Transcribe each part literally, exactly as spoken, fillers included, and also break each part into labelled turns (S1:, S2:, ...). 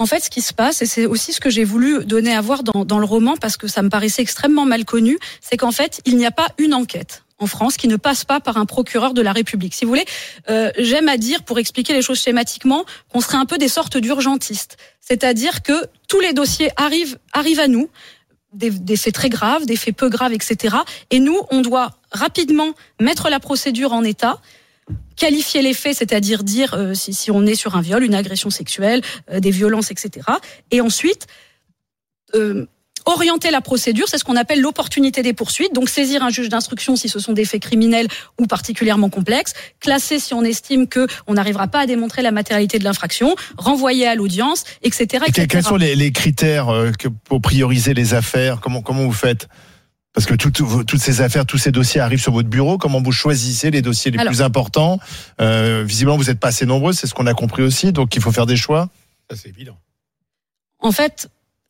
S1: En fait, ce qui se passe, et c'est aussi ce que j'ai voulu donner à voir dans, dans le roman, parce que ça me paraissait extrêmement mal connu, c'est qu'en fait, il n'y a pas une enquête en France qui ne passe pas par un procureur de la République. Si vous voulez, euh, j'aime à dire, pour expliquer les choses schématiquement, qu'on serait un peu des sortes d'urgentistes. C'est-à-dire que tous les dossiers arrivent, arrivent à nous, des, des faits très graves, des faits peu graves, et cetera. Et nous, on doit rapidement mettre la procédure en état, qualifier les faits, c'est-à-dire dire euh, si, si on est sur un viol, une agression sexuelle, euh, des violences, et cetera. Et ensuite, euh, orienter la procédure, c'est ce qu'on appelle l'opportunité des poursuites. Donc saisir un juge d'instruction si ce sont des faits criminels ou particulièrement complexes, classer si on estime que on n'arrivera pas à démontrer la matérialité de l'infraction, renvoyer à l'audience, et cetera, et cetera.
S2: Quels sont les, les critères euh, que, pour prioriser les affaires ? Comment comment vous faites ? Parce que tout, tout, toutes ces affaires, tous ces dossiers arrivent sur votre bureau. Comment vous choisissez les dossiers les Alors, plus importants ? euh, Visiblement, vous n'êtes pas assez nombreux, c'est ce qu'on a compris aussi. Donc, il faut faire des choix.
S3: Ça, c'est évident.
S1: En fait,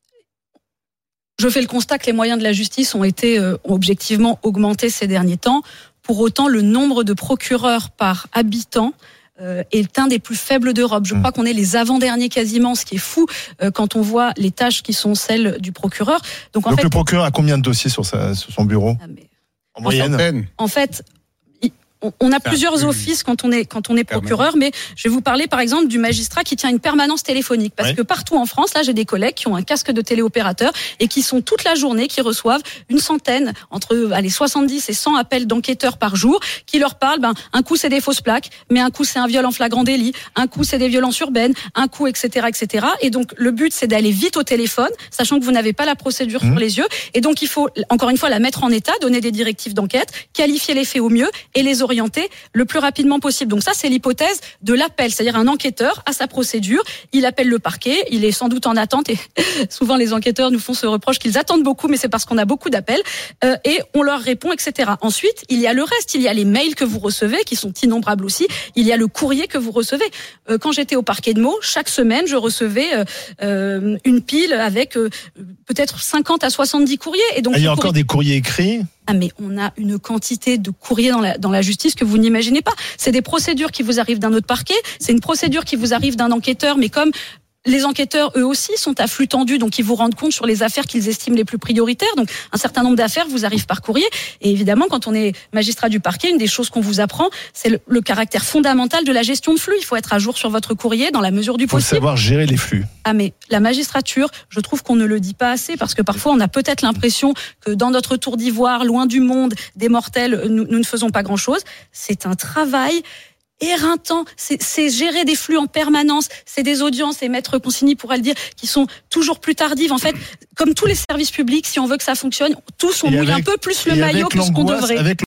S1: je fais le constat que les moyens de la justice ont été euh, ont objectivement augmentés ces derniers temps. Pour autant, le nombre de procureurs par habitant euh, est un des plus faibles d'Europe. Je mmh. crois qu'on est les avant-derniers quasiment, ce qui est fou euh, quand on voit les tâches qui sont celles du procureur. Donc, en
S2: Donc
S1: fait,
S2: le procureur a combien de dossiers sur, sa, sur son bureau
S1: ah, mais...
S2: en moyenne ?
S1: En fait, on a plusieurs offices quand on est quand on est procureur, mais je vais vous parler par exemple du magistrat qui tient une permanence téléphonique, parce ouais. que partout en France, là j'ai des collègues qui ont un casque de téléopérateur et qui sont toute la journée, qui reçoivent une centaine, entre allez soixante-dix et cent appels d'enquêteurs par jour, qui leur parlent, ben un coup c'est des fausses plaques, mais un coup c'est un viol en flagrant délit, un coup c'est des violences urbaines, un coup et cetera et cetera. Et donc le but c'est d'aller vite au téléphone, sachant que vous n'avez pas la procédure mmh. sur les yeux, et donc il faut encore une fois la mettre en état, donner des directives d'enquête, qualifier les faits au mieux et les orienter le plus rapidement possible. Donc ça, c'est l'hypothèse de l'appel, c'est-à-dire un enquêteur a sa procédure, il appelle le parquet, il est sans doute en attente, et souvent les enquêteurs nous font ce reproche qu'ils attendent beaucoup, mais c'est parce qu'on a beaucoup d'appels, euh, et on leur répond, et cetera. Ensuite, il y a le reste, il y a les mails que vous recevez, qui sont innombrables aussi, il y a le courrier que vous recevez. Euh, quand j'étais au parquet de Meaux, chaque semaine, je recevais euh, euh, une pile avec euh, peut-être cinquante à soixante-dix courriers. Et donc,
S2: ah, il y a
S1: courrier...
S2: encore des courriers écrits ?
S1: Ah mais on a une quantité de courriers dans la, dans la justice que vous n'imaginez pas. C'est des procédures qui vous arrivent d'un autre parquet, c'est une procédure qui vous arrive d'un enquêteur, mais comme les enquêteurs, eux aussi, sont à flux tendu, donc ils vous rendent compte sur les affaires qu'ils estiment les plus prioritaires. Donc, un certain nombre d'affaires vous arrivent par courrier. Et évidemment, quand on est magistrat du parquet, une des choses qu'on vous apprend, c'est le, le caractère fondamental de la gestion de flux. Il faut être à jour sur votre courrier dans la mesure du possible.
S2: Il faut savoir gérer les flux.
S1: Ah, mais la magistrature, je trouve qu'on ne le dit pas assez, parce que parfois, on a peut-être l'impression que dans notre tour d'ivoire, loin du monde, des mortels, nous, nous ne faisons pas grand-chose. C'est un travail éreintant, c'est, c'est gérer des flux en permanence, c'est des audiences, et Maître Consigny pourra le dire, qui sont toujours plus tardives. En fait, comme tous les services publics, si on veut que ça fonctionne, tous on mouille un peu plus le maillot que ce qu'on devrait. Avec